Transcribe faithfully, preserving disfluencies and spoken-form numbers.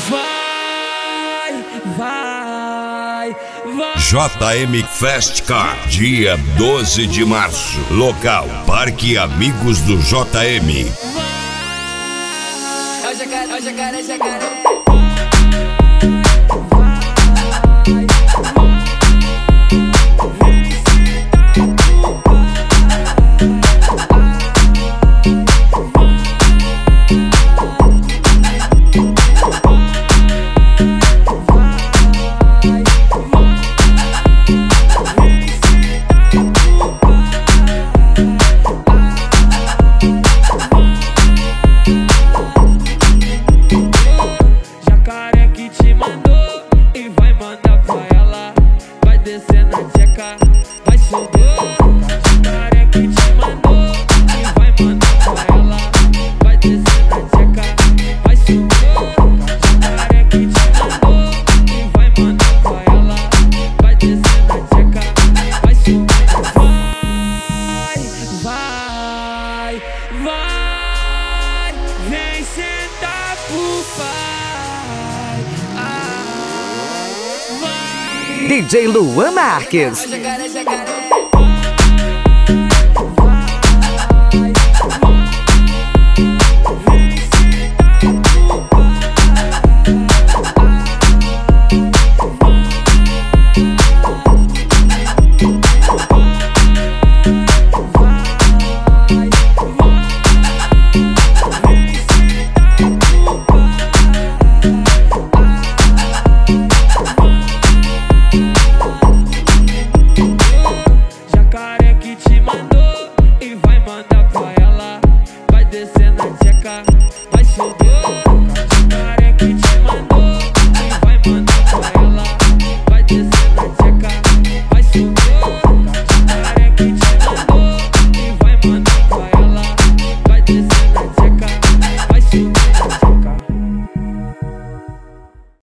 Vai, vai, vai. J M Fest Car, dia doze de março. Local, Parque Amigos do J M. É o jacaré, é o jacaré, jacaré. Vai subir, jacaré que te mandou e vai mandar pra ela. Vai descer na tcheca, vai subir, jacaré que te mandou e vai mandar pra ela. Vai descer na tcheca, vai subir. Vai, vai, vai, vem sentar pro pai. Ah, vai. D J Luan Marques. Jacaré, jacaré. Jacaré que te mandou e vai mandar pra ela. Vai descer na tcheca, vai subir.